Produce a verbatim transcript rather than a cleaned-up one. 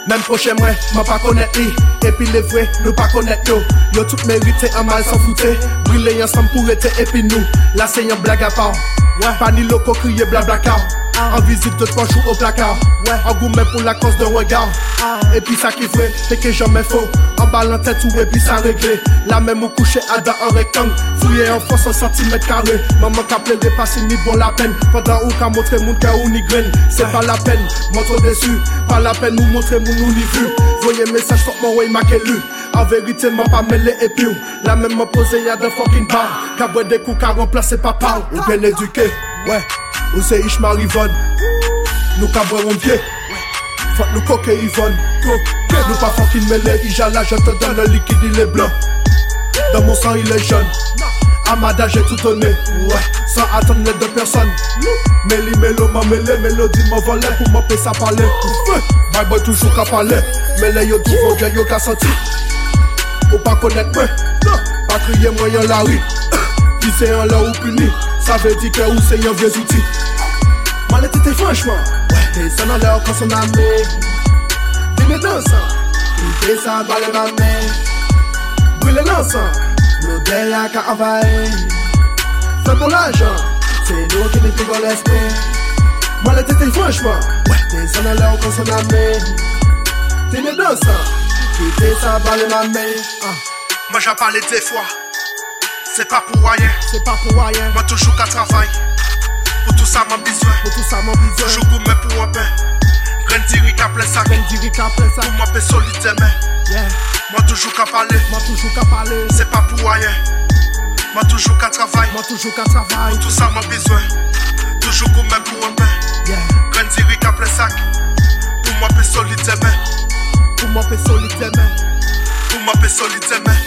Même prochain moi, m'en pas connaître lui. Et puis les vrais, nous pas connaître yo. Yo tout mérité en mal sans foutre. Briller ensemble pour être et puis nous. Là c'est un blague à part. Ouais, pas ni loco crier blabla car. En visite de trois jours au placard. Ouais, en gourmet pour la cause de regard. Et puis ça qui vrai, c'est que jamais faux. En bas en tête ou et puis ça réglé. La même au coucher à dans un rectangle. Fouiller en force en centimètres carrés. Maman qu'a pleuré passer ni bon la peine. Pendant ou qu'a montré mon cœur ou ni graine. C'est pas la peine, montre dessus. Pas la peine nous montrer mon ou ni vu. Voyez message faut mon way marqué lu. En vérité m'a pas mêlé et puis la même m'a posé y'a de fucking bar. Qu'a boire des coups qu'a remplacé papa. Ou bien éduqué, ouais. Ou c'est Ishmael Yvonne. Nous qu'a boire mon pied. Faut nous coquer Yvonne. Nous pas fucking mêlé. Ijala je te donne le liquide il est blanc. Dans mon sang il est jaune. Amada j'ai tout donné. Ouais. Sans attendre les deux personnes. Méli mélo m'a mêlé. Mélodie m'a volé pour m'appeler ça parler. Bye boy toujours qu'à parler. Mêlé yo tout faut bien yo qu'à senti. Ou pas connaître moi. Pas crier moyen la rue. Puis c'est un là ou puni. Ça veut dire que ou c'est un vieux outil. Mal était franchement. Ouais. Et ça n'a l'air quand son ami. Dis-le dans ça. Il fait ça balle ma main. Brûle l'encens. Nous derrière qu'à envahir. Fais pour l'argent. C'est nous qui nous pigons l'esprit. Mal était franchement. Ouais. Et ça n'a l'air quand son ami. Dis-le dans ça. Il fait ça balle ma main. Ah. Moi j'en parlais des fois. C'est pas pour rien, c'est pas pour rien. Moi toujours qu'à travailler. Pour tout ça mon besoin, pour tout ça mon besoin. Toujours gourmet pour un pain. Graine diri qu'à plein sac, graine diri qu'à plein sac. Pour moi paix solide demain. Yeah. Moi toujours qu'à parler, moi toujours qu'à parler. C'est pas pour rien. Moi toujours qu'à travailler, moi toujours qu'à travailler. Pour tout ça mon besoin. Toujours gourmet pour un pain. Yeah. Graine diri qu'à plein sac. Pour moi paix solide demain. Pour moi paix solide demain. Pour moi paix solide demain.